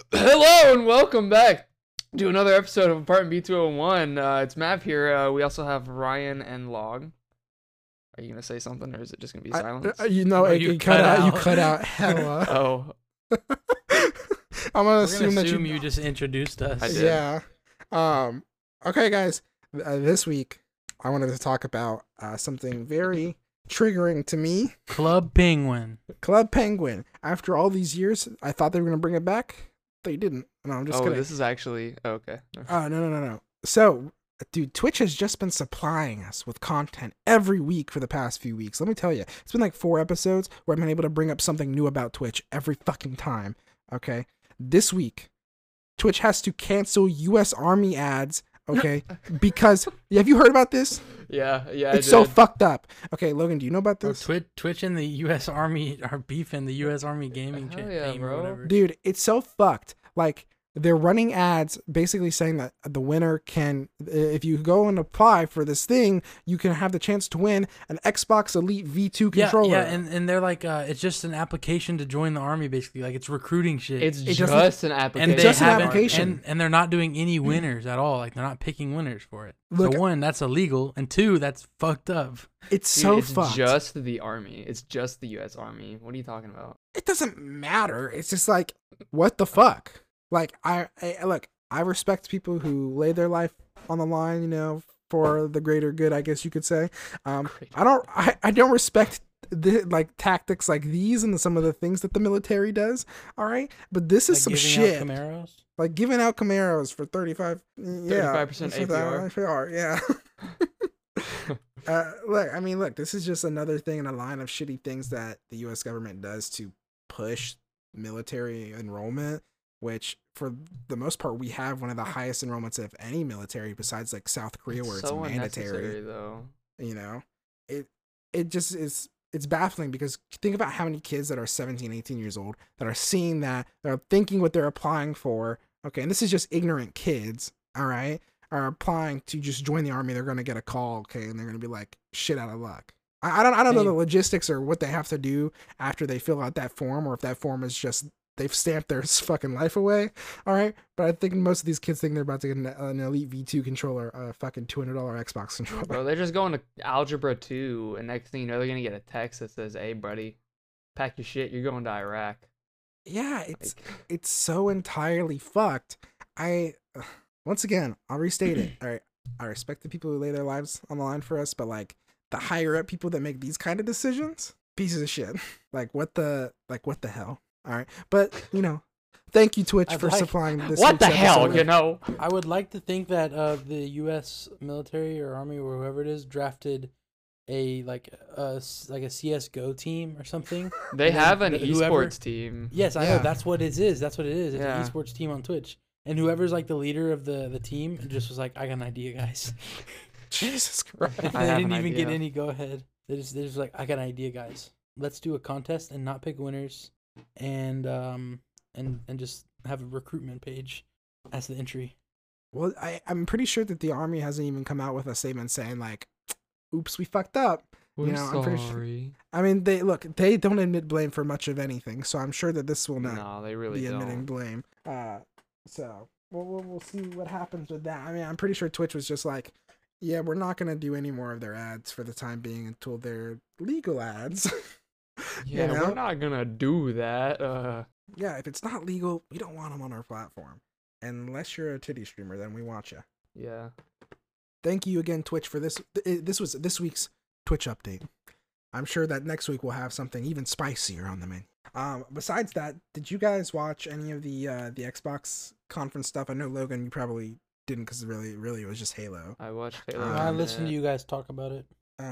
Hello and welcome back to another episode of Apartment B201. It's Mav here. We also have Ryan and Log. Are you gonna say something, or is it just gonna be silence? You cut out. You cut out hella. Oh, I'm gonna assume that you just introduced us. I did. Yeah. Okay, guys. This week, I wanted to talk about something very triggering to me. Club Penguin. Club Penguin. After all these years, I thought they were gonna bring it back. They didn't. No, I'm just kidding. This is actually okay. No. So, dude, Twitch has just been supplying us with content every week for the past few weeks. Let me tell you, it's been like 4 episodes where I've been able to bring up something new about Twitch every fucking time. Okay, this week, Twitch has to cancel U.S. Army ads. Okay, because have you heard about this? Yeah. It's so fucked up. Okay, Logan, do you know about this? Twitch and the U.S. Army are beefing. The U.S. Army gaming Hell yeah, team bro. or whatever. Dude, it's so fucked. Like, they're running ads basically saying that the winner can, if you go and apply for this thing, you can have the chance to win an Xbox Elite V2 controller. Yeah, and they're like, it's just an application to join the army, basically. Like, it's recruiting shit. It's just an application. and they just an haven't- application. And they're not doing any winners at all. Like, they're not picking winners for it. Look, so, 1, that's illegal. And 2, that's fucked up. it's Dude, so it's fucked. just the army. It's just the U.S. Army. What are you talking about? It doesn't matter. It's just like, what the fuck? Like, I look, I respect people who lay their life on the line, you know, for the greater good, I guess you could say. I don't respect the like tactics like these and some of the things that the military does. All right, but this is Like some giving shit. out Camaros. Like giving out Camaros for 35, 35% APR. Yeah. Look, this is just another thing in a line of shitty things that the U.S. government does to push military enrollment, which for the most part, we have one of the highest enrollments of any military besides like South Korea, where it's so mandatory. unnecessary, though. You know, it just is. It's baffling because think about how many kids that are 17, 18 years old that are seeing that are thinking what they're applying for. Okay, and this is just ignorant kids. All right, are applying to just join the army. They're gonna get a call. Okay, and they're gonna be like shit out of luck. I don't know the logistics or what they have to do after they fill out that form, or if that form is just they've stamped their fucking life away. All right, but I think most of these kids think they're about to get an Elite V2 controller, a fucking $200 Xbox controller. Bro, they're just going to Algebra 2, and next thing you know, they're going to get a text that says, hey, buddy, pack your shit, you're going to Iraq. Yeah, it's so entirely fucked. Once again, I'll restate it. All right, I respect the people who lay their lives on the line for us, but like the higher up people that make these kind of decisions, pieces of shit. Like what the hell? All right, but you know, thank you Twitch for supplying this. What the week's hell, episode. you know? I would like to think that the U.S. military or army or whoever it is drafted a CS:GO team or something. They have an whoever- esports team. Yes, I Yeah. know. That's what it is. That's what it is. It's Yeah. an esports team on Twitch. And whoever's like the leader of the team just was like, I got an idea, guys. Jesus Christ. They I have didn't an even get idea. any go ahead. They're just like, I got an idea, guys. Let's do a contest and not pick winners, and just have a recruitment page as the entry. Well, I'm pretty sure that the army hasn't even come out with a statement saying like, "Oops, we fucked up." We're I'm pretty sure. sorry. I mean, they don't admit blame for much of anything, so I'm sure that this will not No, they really be admitting don't. blame. So we'll see what happens with that. I mean, I'm pretty sure Twitch was just like, yeah, we're not gonna do any more of their ads for the time being until they're legal ads. Yeah, you know? we're not going to do that. Yeah, if it's not legal, we don't want them on our platform. Unless you're a titty streamer, then we want you. Yeah. Thank you again, Twitch, for this. This was this week's Twitch update. I'm sure that next week we'll have something even spicier on the menu. Besides that, did you guys watch any of the Xbox conference stuff? I know Logan, you probably didn't because really it was just Halo. I watched Halo. I listened to you guys talk about it.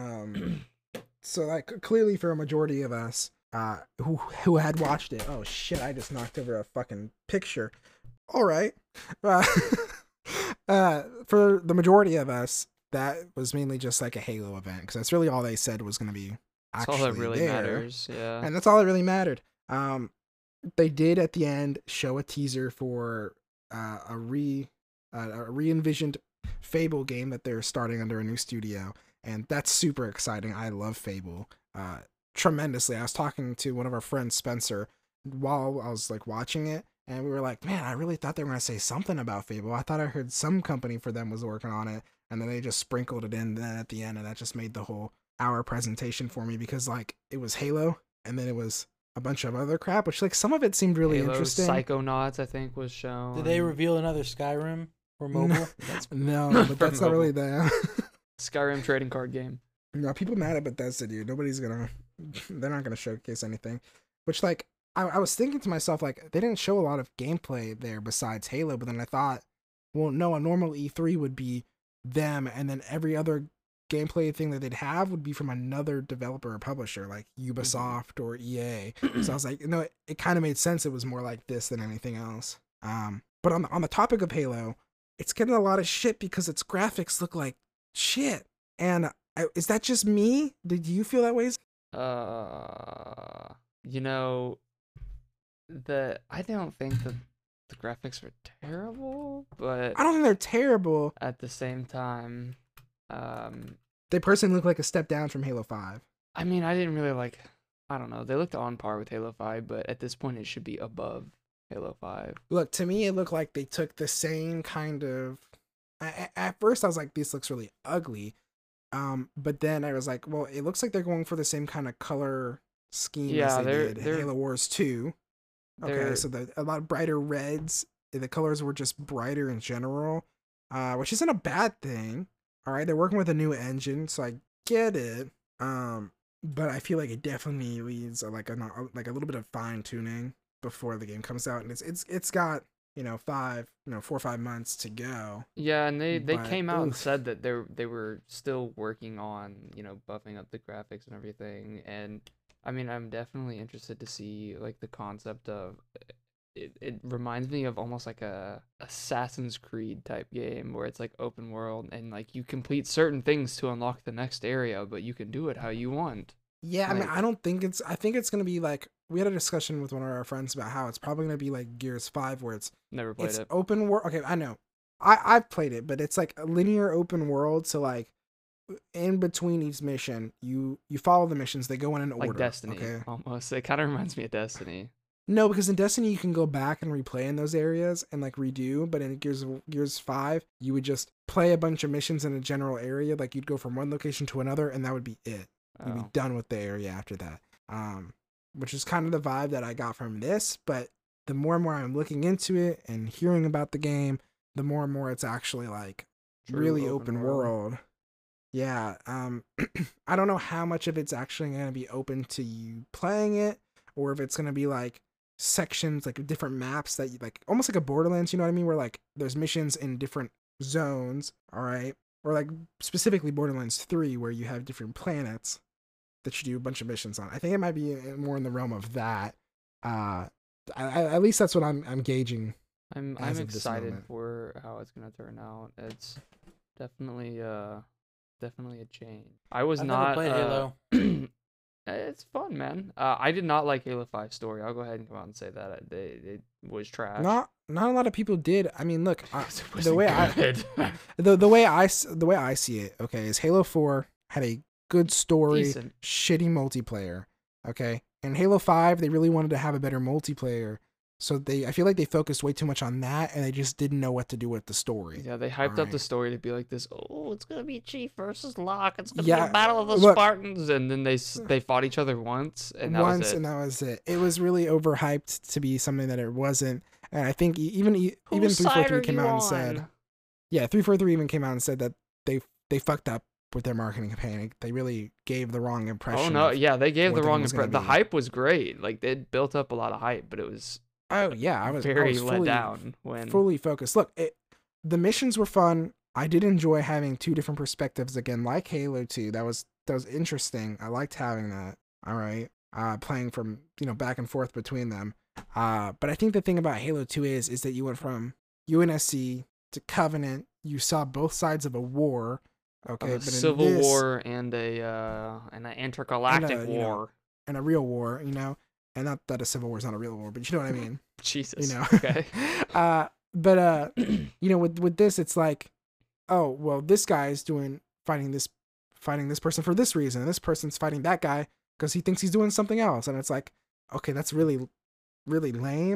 So like clearly for a majority of us, who had watched it. Oh shit! I just knocked over a fucking picture. All right. For the majority of us, that was mainly just like a Halo event because that's really all they said was going to be That's actually all that really there. matters. Yeah. And that's all that really mattered. They did at the end show a teaser for a re-envisioned Fable game that they're starting under a new studio, and that's super exciting. I love Fable tremendously. I was talking to one of our friends, Spencer, while I was like watching it, and we were like, man, I really thought they were gonna say something about Fable. I thought I heard some company for them was working on it, and then they just sprinkled it in then at the end, and that just made the whole hour presentation for me, because like it was Halo, and then it was a bunch of other crap, which like some of it seemed really Halo, interesting. Psychonauts, I think, was shown. Did they reveal another Skyrim for mobile? No, but that's not really the Skyrim trading card game. No, people mad at Bethesda, dude. They're not gonna showcase anything. Which, like, I was thinking to myself, like, they didn't show a lot of gameplay there besides Halo, but then I thought, well, no, a normal E3 would be them, and then every other gameplay thing that they'd have would be from another developer or publisher, like Ubisoft or EA. So I was like, no, it kind of made sense. It was more like this than anything else. But on the topic of Halo, it's getting a lot of shit because its graphics look like shit. And is that just me? Did you feel that way? You know, I don't think the graphics are terrible, but I don't think they're terrible. at the same time, They personally look like a step down from Halo 5. I mean, I didn't really like. I don't know. They looked on par with Halo 5, but at this point, it should be above Halo 5. Look, to me, it looked like they took the same kind of. At first, I was like, "This looks really ugly," but then I was like, "Well, it looks like they're going for the same kind of color scheme as they did Halo Wars 2." Okay, so a lot brighter reds. The colors were just brighter in general, which isn't a bad thing. All right, they're working with a new engine, so I get it. But I feel like it definitely needs like a little bit of fine tuning before the game comes out, and it's got 4 or 5 months to go. Yeah, and they came out and said that they were still working on buffing up the graphics and everything. And I mean, I'm definitely interested to see like the concept of it. It reminds me of almost like a Assassin's Creed type game where it's like open world and like you complete certain things to unlock the next area, but you can do it how you want. Yeah, like, I mean, I think it's gonna be like, we had a discussion with one of our friends about how it's probably gonna be like Gears 5, where it's never played it. Open world. Okay, I know, I've played it, but it's like a linear open world. So like, in between each mission, you follow the missions. They go in an order. Like Destiny, okay? Almost. It kind of reminds me of Destiny. No, because in Destiny you can go back and replay in those areas and like redo, but in Gears 5, you would just play a bunch of missions in a general area. Like you'd go from one location to another, and that would be it. You'd be done with the area after that. Which is kind of the vibe that I got from this, but the more and more I'm looking into it and hearing about the game, the more and more it's actually like really open world. Yeah. I don't know how much of it's actually going to be open to you playing it, or if it's going to be like sections, like different maps that you like, almost like a Borderlands, you know what I mean? Where like there's missions in different zones, all right? Or like specifically Borderlands 3, where you have different planets that you do a bunch of missions on. I think it might be more in the realm of that. At least that's what I'm gauging. I'm excited for how it's gonna turn out. It's definitely a change. I've never played Halo. It's fun, man. I did not like Halo 5 story. I'll go ahead and come out and say that it was trash. Not a lot of people did. I mean, look, the way I see it, okay, is Halo 4 had a good story, decent. Shitty multiplayer, okay, and Halo 5 they really wanted to have a better multiplayer, so I feel like they focused way too much on that, and they just didn't know what to do with the story. Yeah, they hyped up the story to be like this. Oh, it's gonna be Chief versus Locke. It's gonna be a battle of the Spartans, and then they fought each other once, and that was it. It was really overhyped to be something that it wasn't, and I think even 343 came out and said, yeah, 343 even came out and said that they fucked up with their marketing campaign. They really gave the wrong impression. Oh no, yeah, they gave the wrong impression. The hype was great. Like they built up a lot of hype, but it was. Oh yeah, I was very let down when fully focused. Look, the missions were fun. I did enjoy having two different perspectives again, like Halo 2. That was interesting. I liked having that. All right, playing from back and forth between them. But I think the thing about Halo 2 is that you went from UNSC to Covenant. You saw both sides of a war. Okay, a civil war and an intergalactic war and a real war. And not that a civil war is not a real war, but you know what I mean. Jesus. Okay. But with this, it's like, oh well, this guy is fighting this person for this reason, and this person's fighting that guy because he thinks he's doing something else, and it's like, okay, that's really, really lame.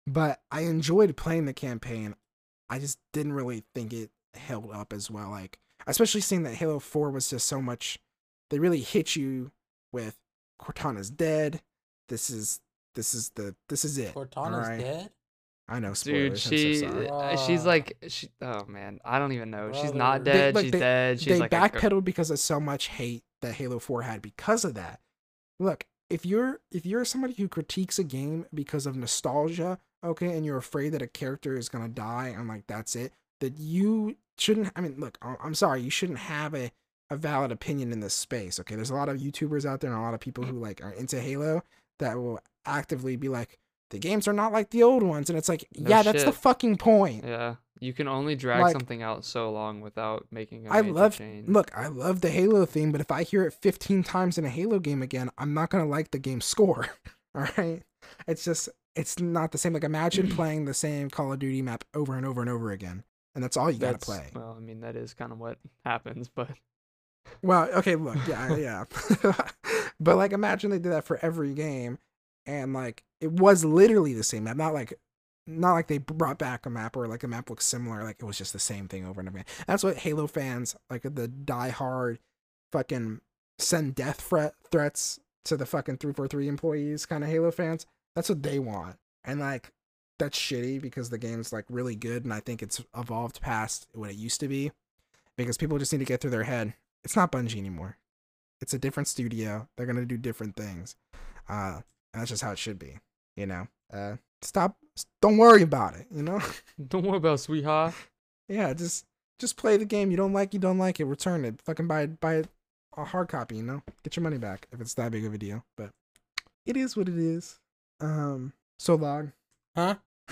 but I enjoyed playing the campaign. I just didn't really think it held up as well. Like, especially seeing that Halo 4 was just so much. They really hit you with Cortana's dead. This is it. Cortana's dead. I know, Dude, spoilers. I'm so sorry. she's like oh man, I don't even know. She's not Brother. dead. She's dead. She's they like backpedaled because of so much hate that Halo 4 had because of that. Look, if you're somebody who critiques a game because of nostalgia, okay, and you're afraid that a character is gonna die and like that's it, that you shouldn't. I mean, look, I'm sorry, you shouldn't have a valid opinion in this space. Okay, there's a lot of YouTubers out there and a lot of people who like are into Halo that will actively be like, the games are not like the old ones, and it's like, No yeah, that's the shit. fucking point. yeah. You can only drag Like, something out so long without making a I major love change. look, I love the Halo theme, but if I hear it 15 times in a Halo game again, I'm not gonna like the game score. All right, it's not the same. Like, imagine playing the same Call of Duty map over and over and over again, and that's all you gotta play. Well, I mean, that is kind of what happens, but Well, okay, look, yeah. But like, imagine they did that for every game, and like it was literally the same map, not like they brought back a map or like a map looks similar, like it was just the same thing over and over again. That's what Halo fans, like the diehard, fucking send death threats to the fucking 343 employees kind of Halo fans. That's what they want, and like that's shitty because the game's like really good, and I think it's evolved past what it used to be, because people just need to get through their head. It's not Bungie anymore. It's a different studio. They're gonna do different things. And that's just how it should be, you know. Don't worry about it, you know. don't worry about sweetheart. Yeah, just play the game. You don't like it, return it. Fucking buy a hard copy, you know. Get your money back if it's that big of a deal. But it is what it is. So Log. Huh?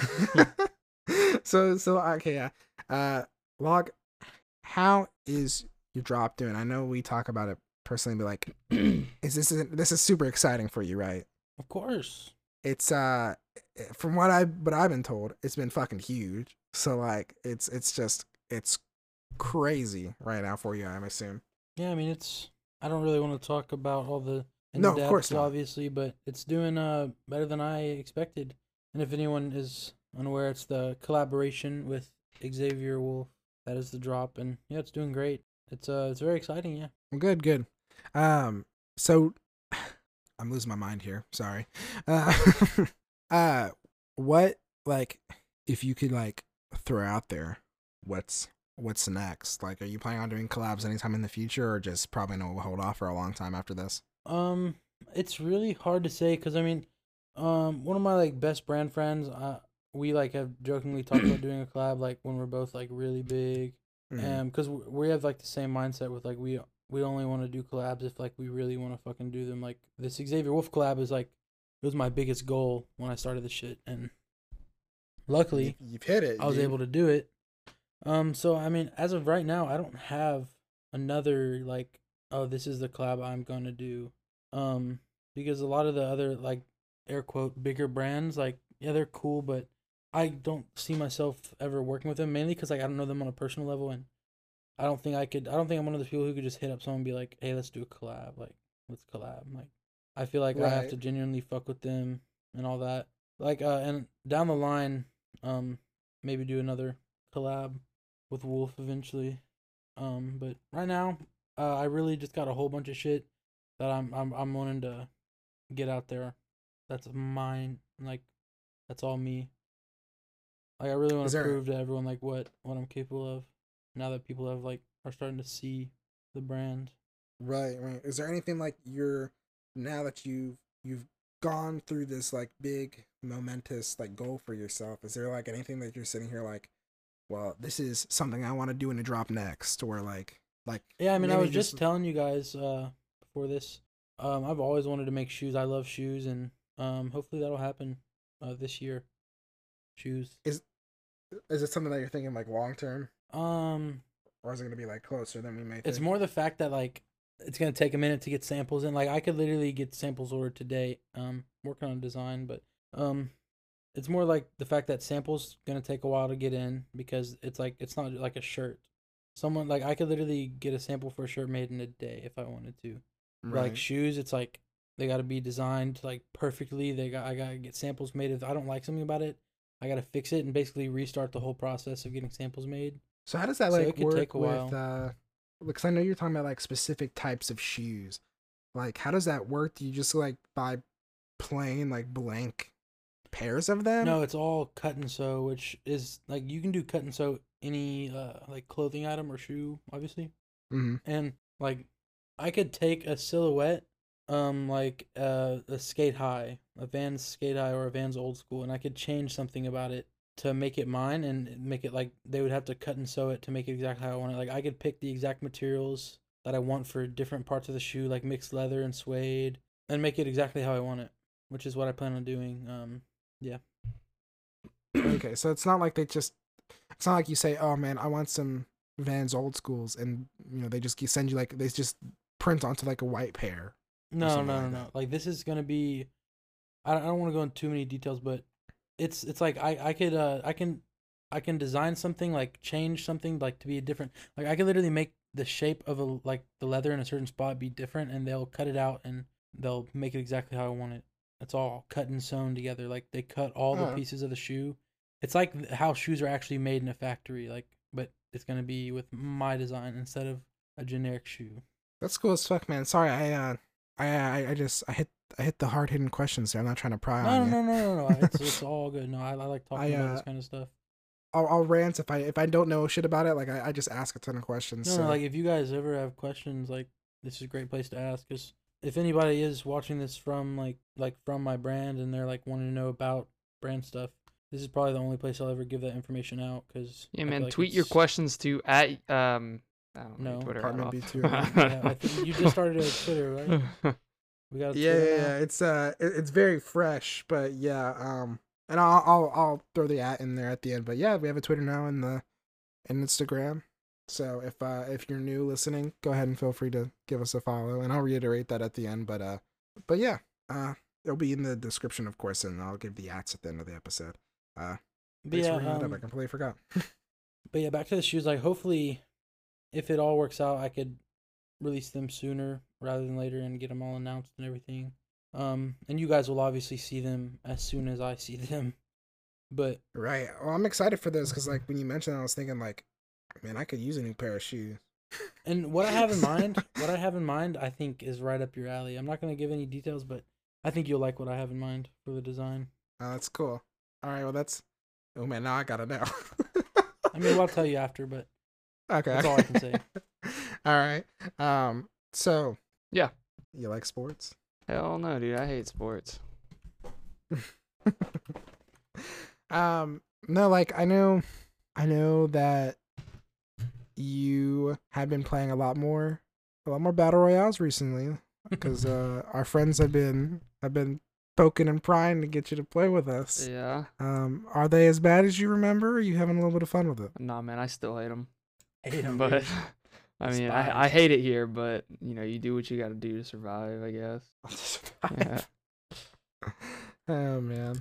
so okay, yeah. Log, how is your drop doing? I know we talk about it personally, but like, this is super exciting for you, right? Of course. It's from what I've been told, it's been fucking huge. So like, it's crazy right now for you, I assume. Yeah, I mean, I don't really want to talk about all the No, of course not. obviously, but it's doing better than I expected. And if anyone is unaware, it's the collaboration with Xavier Wolf. That is the drop, and yeah, it's doing great. It's very exciting, yeah. Well, good. So I'm losing my mind here. Sorry. What, like, if you could like throw out there, what's next? Like, are you planning on doing collabs anytime in the future, or just probably no, we'll hold off for a long time after this? It's really hard to say because I mean, one of my like best brand friends, we like have jokingly talked about doing a collab like when we're both like really big, because we have like the same mindset with like we only want to do collabs if like we really want to fucking do them. Like this Xavier Wolf collab is like, it was my biggest goal when I started this shit, and luckily you've hit it. I was able to do it. So I mean, as of right now, I don't have another like, oh, this is the collab I'm gonna do. Because a lot of the other like air quote bigger brands, like, yeah, they're cool, but I don't see myself ever working with them, mainly because like I don't know them on a personal level, and I don't think I'm one of those people who could just hit up someone and be like, hey, let's do a collab, like let's collab. Like, I feel like I have to genuinely fuck with them and all that. Like, and down the line, maybe do another collab with Wolf eventually. But right now, I really just got a whole bunch of shit that I'm wanting to get out there. That's mine. Like, that's all me. Like, I really want to prove to everyone like what I'm capable of. Now that people have like are starting to see the brand. Right. Is there anything like now that you've gone through this like big momentous like goal for yourself? Is there like anything that you're sitting here like, well, this is something I want to do in a drop next, or like? Yeah, I mean, I was just telling you guys before this. I've always wanted to make shoes. I love shoes, and hopefully that'll happen this year. Shoes. Is it something that you're thinking like long term? Or is it gonna be like closer than we may think? It's more the fact that like it's gonna take a minute to get samples in. Like I could literally get samples ordered today. Working on design, but it's more like the fact that samples gonna take a while to get in, because it's not like a shirt. Someone like I could literally get a sample for a shirt made in a day if I wanted to. Right. Like shoes, it's like they gotta be designed like perfectly. I gotta get samples made. If I don't like something about it, I gotta fix it and basically restart the whole process of getting samples made. So how does that So like it could work take a with while. because I know you're talking about like specific types of shoes. Like how does that work? Do you just like buy plain like blank pairs of them? No, it's all cut and sew, which is like you can do cut and sew any like clothing item or shoe, obviously. Mm-hmm. And like I could take a silhouette, like a skate high, a Vans skate high or a Vans old school, and I could change something about it to make it mine and make it like they would have to cut and sew it to make it exactly how I want it. Like I could pick the exact materials that I want for different parts of the shoe, like mixed leather and suede, and make it exactly how I want it, which is what I plan on doing. Yeah. Okay, so it's not like it's not like you say, "Oh man, I want some Vans old schools," and they just send you like they just print onto like a white pair. No. Like this is gonna be. I don't want to go into too many details, but it's like I can design something, like change something like to be a different. Like I could literally make the shape of like the leather in a certain spot be different, and they'll cut it out and they'll make it exactly how I want it. It's all cut and sewn together. Like they cut all the pieces of the shoe. It's like how shoes are actually made in a factory. Like, but it's gonna be with my design instead of a generic shoe. That's cool as fuck, man. Sorry, I hit the hard hitting questions there. I'm not trying to pry on you. No. It's all good. No, I like talking about this kind of stuff. I'll rant if I don't know shit about it. Like I just ask a ton of questions. No, like if you guys ever have questions, like this is a great place to ask. Cause if anybody is watching this from like from my brand and they're like wanting to know about brand stuff, this is probably the only place I'll ever give that information out. Cause yeah, man, tweet your questions to at I don't know, Twitter. Apartment B2. Yeah, I think you just started a Twitter, right? We got a Twitter yeah. It's very fresh, but yeah. And I'll throw the at in there at the end. But yeah, we have a Twitter now and Instagram. So if you're new listening, go ahead and feel free to give us a follow, and I'll reiterate that at the end. But yeah, it'll be in the description, of course, and I'll give the ats at the end of the episode. Thanks for bringing that up. I completely forgot. But yeah, back to the shoes. Like hopefully, if it all works out, I could release them sooner rather than later and get them all announced and everything. And you guys will obviously see them as soon as I see them. But right. Well, I'm excited for this because like when you mentioned that, I was thinking like, man, I could use a new pair of shoes. And what I have in mind, I think is right up your alley. I'm not going to give any details, but I think you'll like what I have in mind for the design. Oh, that's cool. All right, well oh man, now I gotta know. I mean, I'll tell you after, but okay, that's all I can say. All right. So yeah, you like sports? Hell no, dude. I hate sports. No, like I know that you have been playing a lot more battle royales recently because our friends have been poking and prying to get you to play with us. Yeah. Are they as bad as you remember? Or are you having a little bit of fun with it? Nah, man, I still hate them. Hate them, but I mean, I hate it here, but you do what you got to do to survive, I guess. Yeah. Oh man.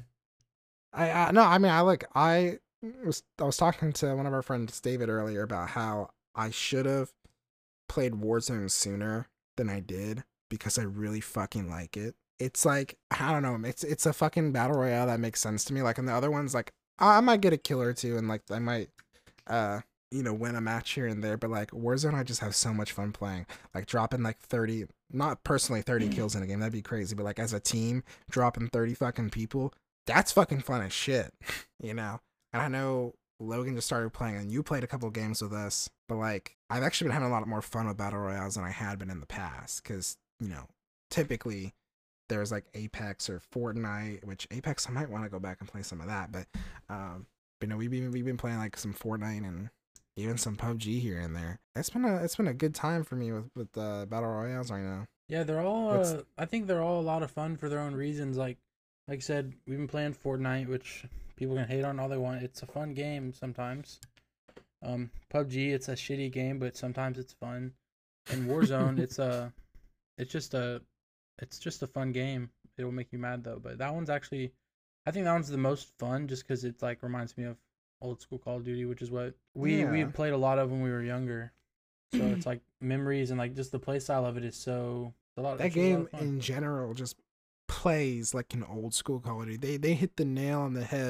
I was talking to one of our friends, David, earlier about how I should have played Warzone sooner than I did because I really fucking like it. It's like, I don't know, it's a fucking battle royale that makes sense to me. Like in the other ones, like I might get a kill or two and like I might win a match here and there, but like Warzone, I just have so much fun playing. Like dropping like 30, not personally 30 kills in a game, that'd be crazy, but like as a team, dropping 30 fucking people, that's fucking fun as shit, And I know Logan just started playing and you played a couple games with us, but like I've actually been having a lot more fun with battle royales than I had been in the past because typically there's like Apex or Fortnite, which Apex I might want to go back and play some of that, but we've been playing like some Fortnite and even some PUBG here and there. It's been a good time for me with battle royales right now. Yeah, they're all I think they're all a lot of fun for their own reasons. Like I said, we've been playing Fortnite, which people can hate on all they want. It's a fun game sometimes. PUBG, it's a shitty game, but sometimes it's fun. And Warzone, it's just a fun game. It'll make you mad though, but that one's actually, I think that one's the most fun just because it like reminds me of old school Call of Duty, which is what we played a lot of when we were younger. So it's like memories and like just the play style of it is so a lot. That game in general just plays like an old school Call of Duty. They hit the nail on the head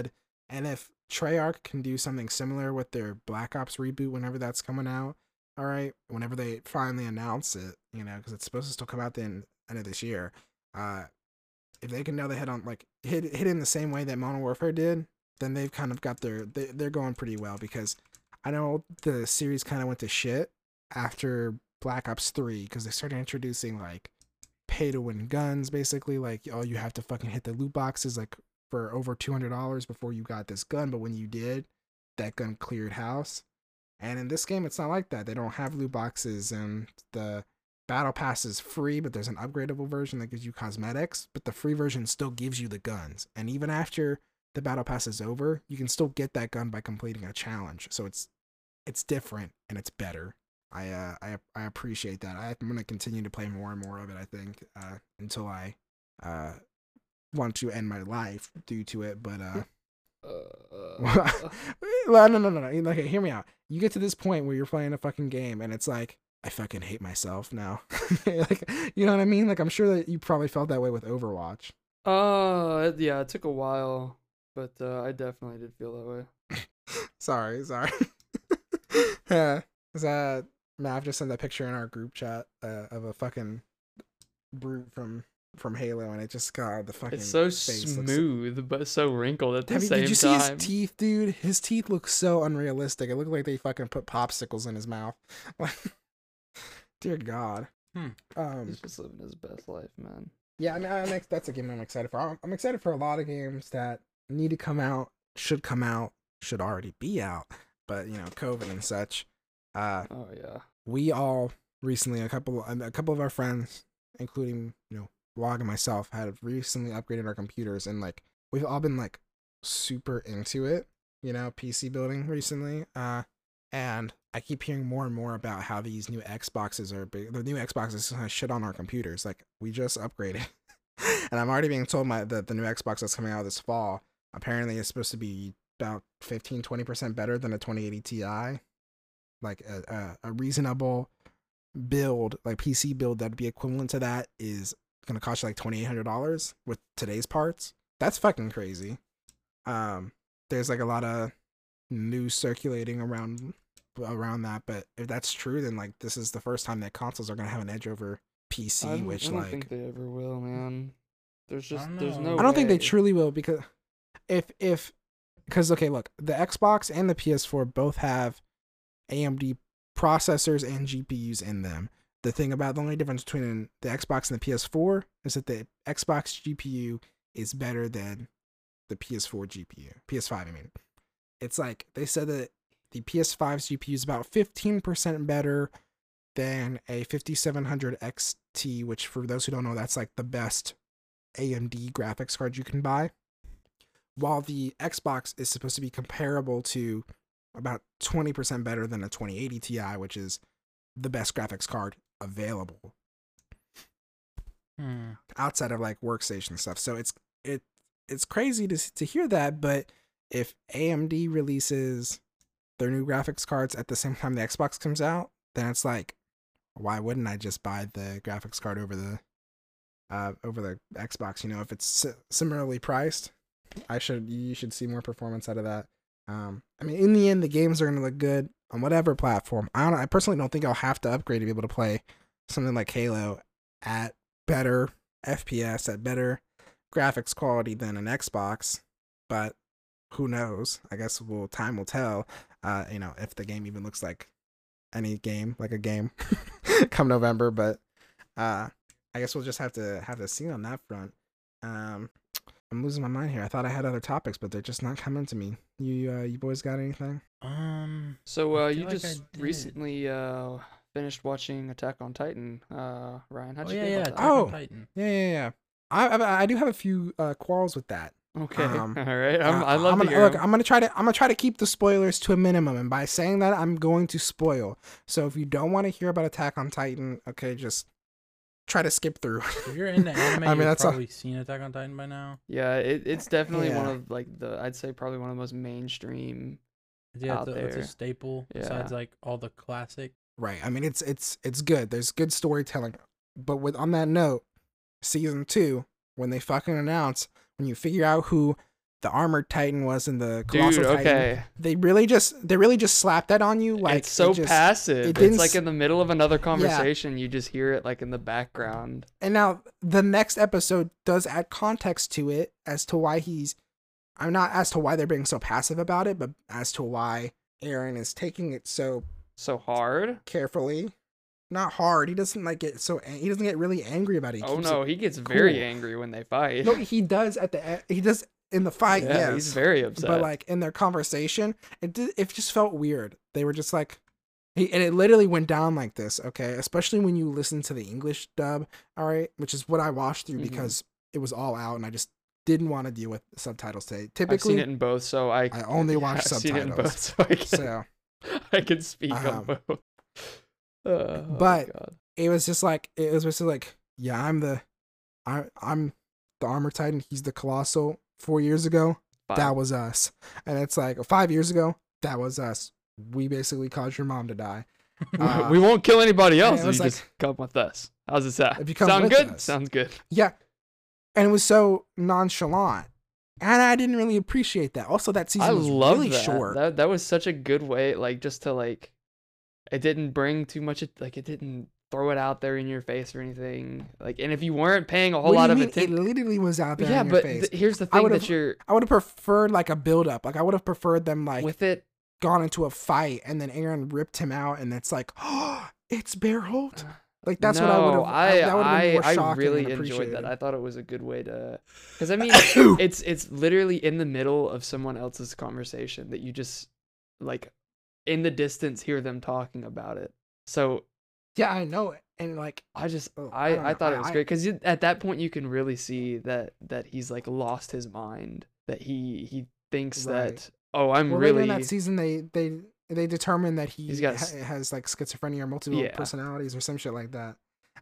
And if Treyarch can do something similar with their Black Ops reboot whenever that's coming out, all right, whenever they finally announce it, because it's supposed to still come out the end of this year, if they can nail the head on, like, hit in the same way that Modern Warfare did, then they've kind of got they're going pretty well, because I know the series kind of went to shit after Black Ops 3 because they started introducing, like, pay-to-win guns, basically. Like, oh, you have to fucking hit the loot boxes, like, for over $200 before you got this gun, but when you did, that gun cleared house. And in this game, it's not like that. They don't have loot boxes, and the battle pass is free, but there's an upgradable version that gives you cosmetics, but the free version still gives you the guns. And even after the battle pass is over, you can still get that gun by completing a challenge. So it's different and it's better. I appreciate that. I'm gonna continue to play more and more of it, I think, until I want to end my life due to it. But no. Okay, hear me out. You get to this point where you're playing a fucking game and it's like, I fucking hate myself now. Like, you know what I mean? Like, I'm sure that you probably felt that way with Overwatch. Yeah, it took a while, but I definitely did feel that way. Sorry. Yeah, Mav just sent that picture in our group chat of a fucking brute from Halo, and it just got the fucking. It's so face smooth, but so wrinkled at the same time. Did you see his teeth, dude? His teeth look so unrealistic. It looked like they fucking put popsicles in his mouth. Dear God. He's just living his best life, man. Yeah, I mean, that's a game I'm excited for. I'm excited for a lot of games that need to come out, should already be out, but COVID and such. Oh yeah. We all recently, a couple of our friends, including Wog and myself, had recently upgraded our computers, and like we've all been like super into it, PC building recently. And I keep hearing more and more about how these new Xboxes are big. The new Xboxes kind of shit on our computers. Like, we just upgraded, and I'm already being told that the new Xbox that's coming out this fall apparently is supposed to be about 15-20% better than a 2080 Ti. Like a reasonable build, like PC build that'd be equivalent to that, is gonna cost you like $2,800 with today's parts. That's fucking crazy. There's like a lot of news circulating around that, but if that's true, then like this is the first time that consoles are gonna have an edge over PC. I don't think they ever will, man. There's no. I don't think they truly will, because okay, look, the Xbox and the PS4 both have AMD processors and GPUs in them. The only difference between the Xbox and the PS4 is that the Xbox GPU is better than the PS4 GPU. PS5, I mean. It's like, they said that the PS5's GPU is about 15% better than a 5700 XT, which, for those who don't know, that's like the best AMD graphics card you can buy. While the Xbox is supposed to be comparable to about 20% better than a 2080 Ti, which is the best graphics card available outside of like workstation stuff. So it's crazy to hear that, but if AMD releases their new graphics cards at the same time the Xbox comes out, then it's like, why wouldn't I just buy the graphics card over the Xbox? If it's similarly priced, you should see more performance out of that. I mean, in the end, the games are going to look good on whatever platform. I personally don't think I'll have to upgrade to be able to play something like Halo at better FPS, at better graphics quality than an Xbox. But who knows? I guess time will tell. If the game even looks like any game, like a game, come November. But I guess we'll just have to see on that front. I'm losing my mind here. I thought I had other topics, but they're just not coming to me. You boys got anything? So you just recently finished watching Attack on Titan, Ryan. How'd you feel about that? Attack on Titan. Yeah. I do have a few quarrels with that. Okay, all right. I love to hear. Look, I'm gonna try to keep the spoilers to a minimum, and by saying that, I'm going to spoil. So if you don't want to hear about Attack on Titan, okay, just try to skip through. If you're into anime, you've probably seen Attack on Titan by now. Yeah, it's definitely one of I'd say probably one of the most mainstream. Yeah, it's a staple. Yeah. Besides like all the classic. Right. I mean, it's good. There's good storytelling, but on that note, season 2, when they fucking announce, when you figure out who the Armored Titan was in the Colossal Dude, Titan. okay. They really just slapped that on you. Like it's so passive. It's like in the middle of another conversation, you just hear it like in the background. And now the next episode does add context to it as to why I'm not as to why they're being so passive about it, but as to why Eren is taking it so hard, carefully. Not hard. He doesn't like get he doesn't get really angry about it. He gets very angry when they fight. No, he does at the end. He does in the fight. Yeah, yes, he's very upset. But like in their conversation, it just felt weird. They were just like, and it literally went down like this. Okay, especially when you listen to the English dub. All right, which is what I watched through because it was all out, and I just didn't want to deal with subtitles today. Typically, I've seen it in both, so I only watch subtitles. Seen it in both, so I can speak on both. But it was just like yeah, I'm the Armored Titan. He's the Colossal. 4 years ago, that was us, and it's like 5 years ago, that was us. We basically caused your mom to die. We won't kill anybody else. You just come with us. How's it sound? Sound good? Us. Sounds good. Yeah, and it was so nonchalant, and I didn't really appreciate that. Also, that season was really short. That was such a good way, like just to like, it didn't bring too much. Like it didn't throw it out there in your face or anything. Like, and if you weren't paying a whole lot of attention, it literally was out there. Yeah, in your face. But here's the thing I would have preferred like a build up. Like I would have preferred them like with it gone into a fight and then Eren ripped him out and it's like, oh, it's Bearholt. Like that's what I would have. I really enjoyed that. I thought it was a good way to, because I mean, it's literally in the middle of someone else's conversation that you just like in the distance hear them talking about it. So. Yeah, I know it, and like I thought it was great because at that point you can really see that he's like lost his mind, that he thinks that really in that season they determine that he has like schizophrenia or multiple personalities or some shit like that,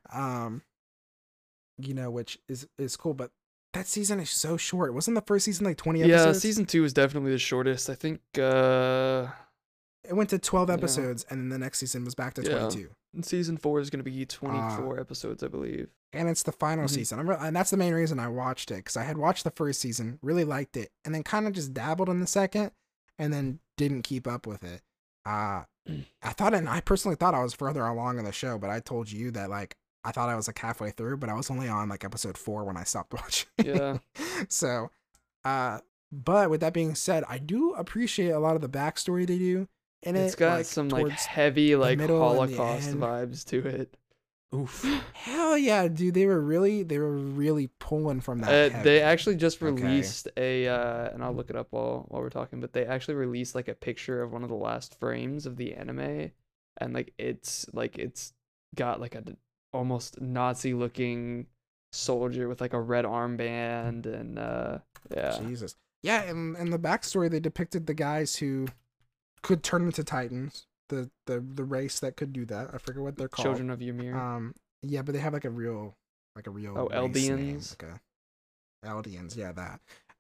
which is cool, but that season is so short. Wasn't the first season like 20 episodes? Yeah, season 2 is definitely the shortest. I think it went to 12 episodes, and then the next season was back to 22. And season 4 is going to be 24 episodes, I believe. And it's the final season. And that's the main reason I watched it, because I had watched the first season, really liked it, and then kind of just dabbled in the second, and then didn't keep up with it. I personally thought I was further along in the show, but I told you that, like, I thought I was, like, halfway through, but I was only on, like, episode 4 when I stopped watching. Yeah. So, but with that being said, I do appreciate a lot of the backstory they do. And it's got like, some like heavy like Holocaust vibes to it. Oof. Hell yeah, dude. They were really pulling from that. They actually just released and I'll look it up while we're talking, but they actually released like a picture of one of the last frames of the anime, and like it's got like a almost Nazi looking soldier with like a red armband and yeah. Jesus. Yeah, and the backstory, they depicted the guys who could turn into Titans, the race that could do that. I forget what they're called. Children of Ymir. Yeah, but they have like a real Eldians. Eldians, yeah, that.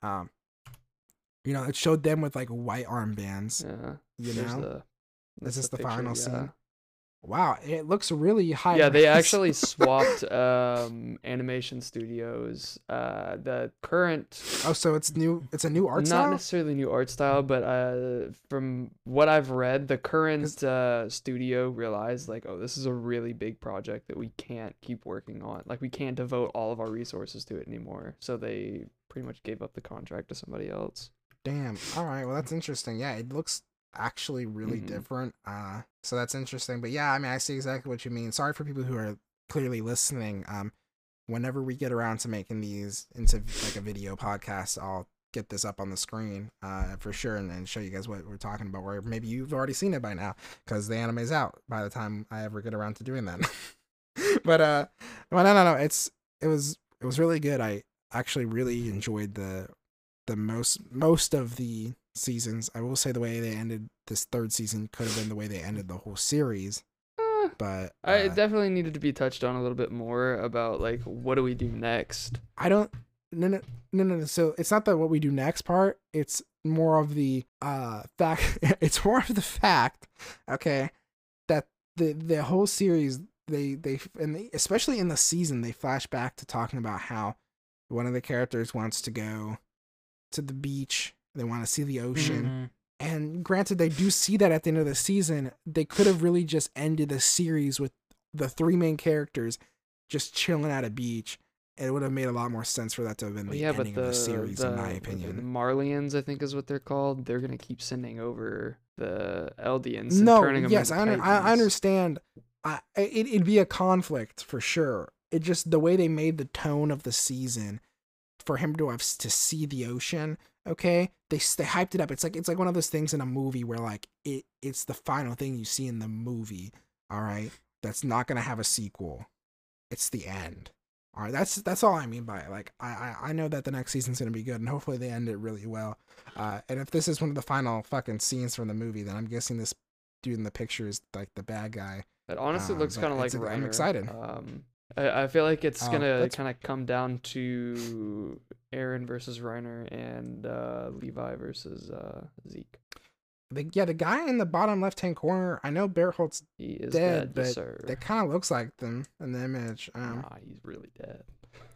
It showed them with like white armbands. Yeah. This is the final scene. Wow, it looks really high. Yeah, they actually swapped animation studios. The current so it's new. It's a new art style. Not necessarily new art style, but from what I've read, the current studio realized like, oh, this is a really big project that we can't keep working on. Like, we can't devote all of our resources to it anymore. So they pretty much gave up the contract to somebody else. Damn. All right. Well, that's interesting. Yeah, it looks actually really different, so that's interesting. But yeah, I mean, I see exactly what you mean. Sorry for people who are clearly listening. Whenever we get around to making these into like a video podcast, I'll get this up on the screen for sure, and show you guys what we're talking about, where maybe you've already seen it by now because the anime's out by the time I ever get around to doing that. But no, it was really good. I actually really enjoyed the most of the seasons. I will say the way they ended this third season could have been the way they ended the whole series, but it definitely needed to be touched on a little bit more about like, what do we do next? No. So it's not the what we do next part. It's more of the fact. It's more of the fact, okay, that the whole series especially in the season, they flash back to talking about how one of the characters wants to go to the beach. They want to see the ocean. Mm-hmm. And granted, they do see that at the end of the season. They could have really just ended the series with the 3 main characters just chilling at a beach. It would have made a lot more sense for that to have been the ending of the series, in my opinion. The Marlians, I think is what they're called. They're going to keep sending over the Eldians and No, turning them yes, into I Titans. understand. It'd be a conflict for sure. It just, the way they made the tone of the season for him to see the ocean, okay? They hyped it up. It's like one of those things in a movie where like it's the final thing you see in the movie, all right? That's not going to have a sequel. It's the end. All right, that's all I mean by it. Like, I know that the next season's gonna be good, and hopefully they end it really well. And if this is one of the final fucking scenes from the movie, then I'm guessing this dude in the picture is like the bad guy. It honestly looks kind of like Reiner. I'm excited. I feel like it's gonna kind of come down to Eren versus Reiner and Levi versus Zeke. The guy in the bottom left-hand corner, I know Bertholdt's He is dead, yes, but that kind of looks like them in the image. Nah, he's really dead.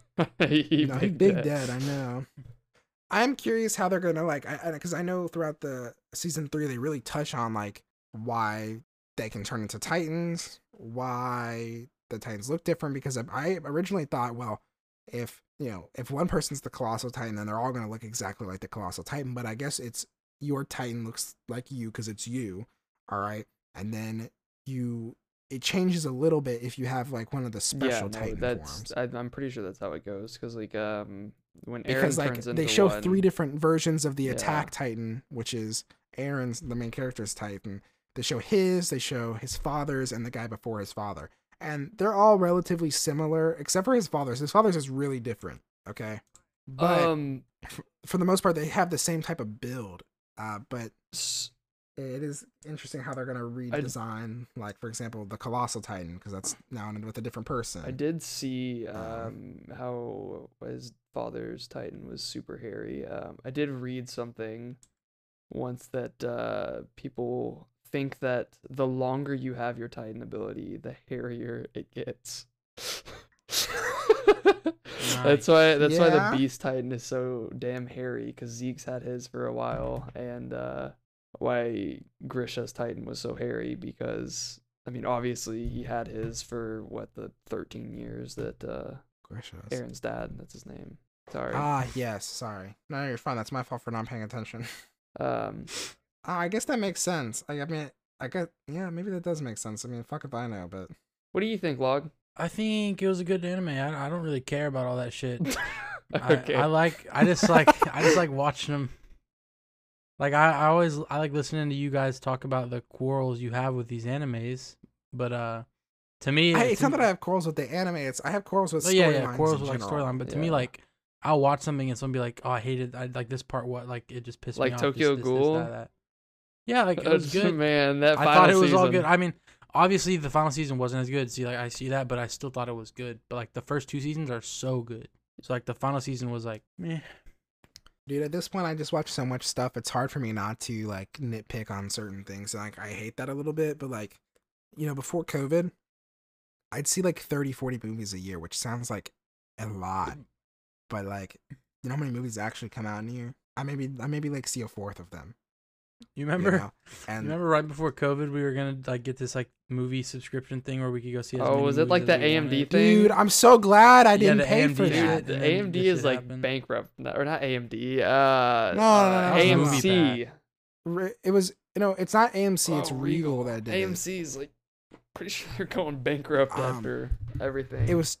He's big dead, I know. I'm curious how they're gonna because I know throughout the season 3 they really touch on like why they can turn into Titans, why the Titans look different. Because I originally thought, well, if one person's the Colossal Titan, then they're all gonna look exactly like the Colossal Titan. But I guess it's your Titan looks like you because it's you, all right, and then it changes a little bit if you have like one of the special Titan forms. I'm pretty sure that's how it goes because like when because Eren like turns into they show one, 3 different versions of the Attack Titan, which is Eren's, the main character's Titan. They show his father's, and the guy before his father, and they're all relatively similar except for his father's. His father's is really different, okay, but for the most part they have the same type of build. But it is interesting how they're going to redesign, like, for example, the Colossal Titan, because that's now with a different person. I did see how his father's Titan was super hairy. I did read something once that people think that the longer you have your Titan ability, the hairier it gets. That's why the Beast Titan is so damn hairy, because Zeke's had his for a while, and why Grisha's Titan was so hairy, because I mean obviously he had his for the 13 years that Eren's dad, that's his name. Sorry. Yes, sorry. No, you're fine. That's my fault for not paying attention. I guess that makes sense. I mean, I guess, yeah, maybe that does make sense. I mean, fuck if I know, but what do you think, Log? I think it was a good anime. I don't really care about all that shit. Okay. I just like watching them. Like I like listening to you guys talk about the quarrels you have with these animes, but to me it's not that I have quarrels with the anime. I have quarrels with storylines. Quarrels with like storyline. But to me, like I'll watch something and someone be like, "Oh, I hated. I like this part. What? Like it just pissed me off." Like Tokyo Ghoul. That. Yeah, like it was good. Man, that I thought it was all good. I mean, obviously the final season wasn't as good. See, like I see that, but I still thought it was good. But like the first 2 seasons are so good. So like the final season was like, meh. Dude, at this point, I just watch so much stuff. It's hard for me not to like nitpick on certain things. Like I hate that a little bit, but like, before COVID, I'd see like 30, 40 movies a year, which sounds like a lot. But like, you know how many movies actually come out in a year? I maybe like see a fourth of them. You remember? You remember right before COVID, we were gonna like get this like movie subscription thing where we could go see. Oh, was it like the AMD thing? Dude, I'm so glad I didn't pay for that. The AMD is like bankrupt, or not AMD. No, AMC. It was it's not AMC, it's Regal that did it. AMC is like pretty sure they're going bankrupt after everything. It was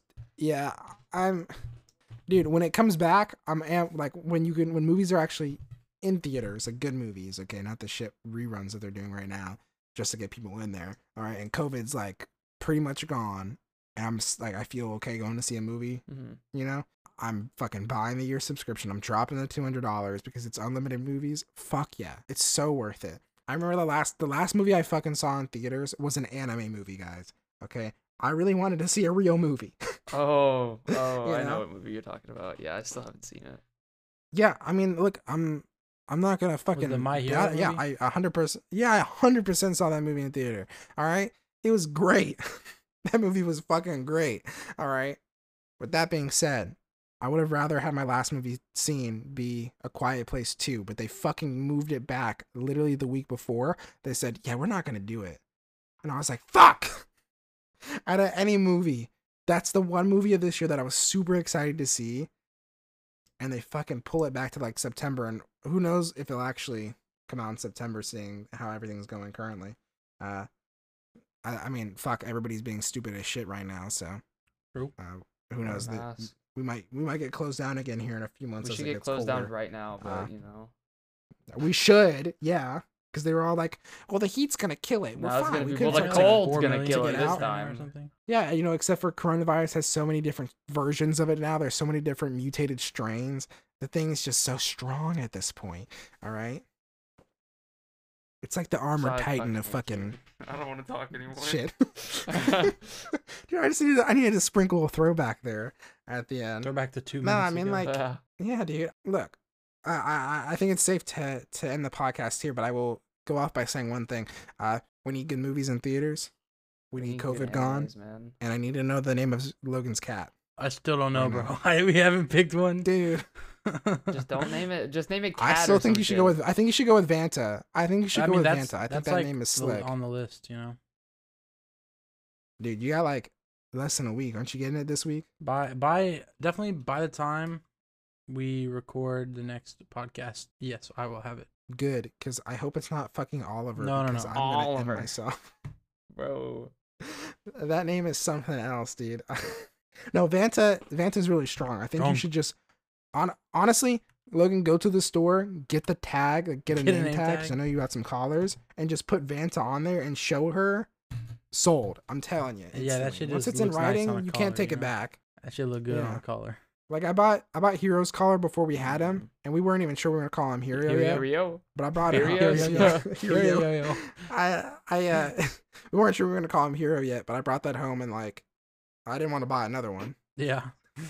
dude, when it comes back, like when movies are actually in theaters, like good movies, okay, not the shit reruns that they're doing right now just to get people in there, all right, and COVID's like pretty much gone, and I'm just, like, I feel okay going to see a movie, I'm fucking buying the year subscription. I'm dropping the $200 because it's unlimited movies. Fuck yeah, it's so worth it. I remember the last movie I fucking saw in theaters was an anime movie, guys, okay. I really wanted to see a real movie. Oh, I know what movie you're talking about. Yeah, I still haven't seen it. Yeah, I mean, look, I'm not gonna fucking. The My Hero movie? Yeah, I 100%. Yeah, I 100% saw that movie in theater. All right, it was great. That movie was fucking great. All right. With that being said, I would have rather had my last movie seen be A Quiet Place 2, but they fucking moved it back literally the week before. They said, yeah, we're not going to do it. And I was like, fuck! Out of any movie, that's the one movie of this year that I was super excited to see. And they fucking pull it back to like September. And who knows if it'll actually come out in September, seeing how everything's going currently. I mean, fuck, everybody's being stupid as shit right now, so. True. Who knows? We might get closed down again here in a few months. We should get closed down right now, but you know. We should, yeah, because they were all like, "Well, the heat's gonna kill it. We're fine." Well, the cold's gonna kill it this time. Or something. Yeah, you know, except for coronavirus has so many different versions of it now. There's so many different mutated strains. The thing's just so strong at this point. All right. It's like the armored titan of fucking. I don't want to talk anymore. Shit. Dude, I needed to sprinkle a throwback there at the end. Throwback to 2 minutes. No, I mean ago. yeah, dude. Look, I think it's safe to end the podcast here, but I will go off by saying one thing. We need good movies in theaters. We need COVID gone, man. And I need to know the name of Logan's cat. I still don't know, bro. We haven't picked one, dude. Just don't name it. Just name it Cat. I still think you should go with. I think you should go with Vanta. I think you should go with Vanta. I think that like name is slick on the list. You know, dude. You got like less than a week. Aren't you getting it this week? Definitely by the time we record the next podcast, yes, I will have it. Good, because I hope it's not fucking Oliver. No. I'm gonna end myself, bro. That name is something else, dude. No, Vanta's really strong. I think you should just, honestly, Logan, go to the store, get the tag, like get a name tag. 'Cause I know you got some collars, and just put Vanta on there and show her. Sold. I'm telling you. Yeah, that should. Once it's in writing, you can't take it back. That should look good on the collar. Like I bought Hero's collar before we had him, and we weren't even sure we were gonna call him Hero. But I brought him Hero. We weren't sure we were gonna call him Hero yet, but I brought that home, and like, I didn't want to buy another one. Yeah.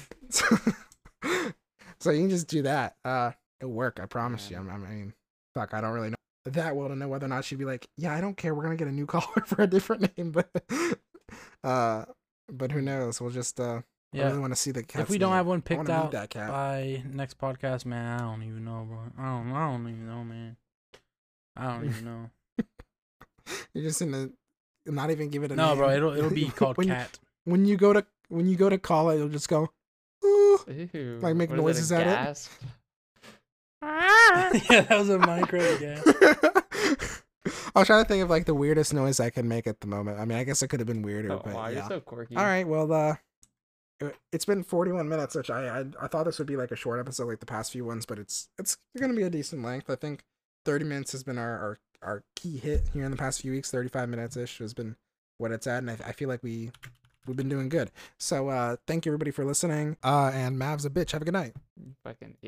So you can just do that. It'll work. I promise you. I mean, fuck, I don't really know that well to know whether or not she'd be like, yeah, I don't care. We're gonna get a new collar for a different name, but who knows? We'll just I really want to see the cat. If we don't have one picked out by next podcast, man, I don't even know, bro. I don't even know, man. I don't even know. You're just not even give it a name. No, bro. It'll be called Cat. When you go to call it, you'll just go, ooh, ew, like make noises at it. Yeah, that was a Minecraft guy. I was trying to think of like the weirdest noise I can make at the moment. I mean, I guess it could have been weirder, but wow, yeah. You're so quirky. All right, well, it's been 41 minutes, which I thought this would be like a short episode like the past few ones, but it's gonna be a decent length. I think 30 minutes has been our key hit here in the past few weeks. 35 minutes ish has been what it's at, and I feel like we've been doing good. So thank you everybody for listening. And Mav's a bitch. Have a good night. Fucking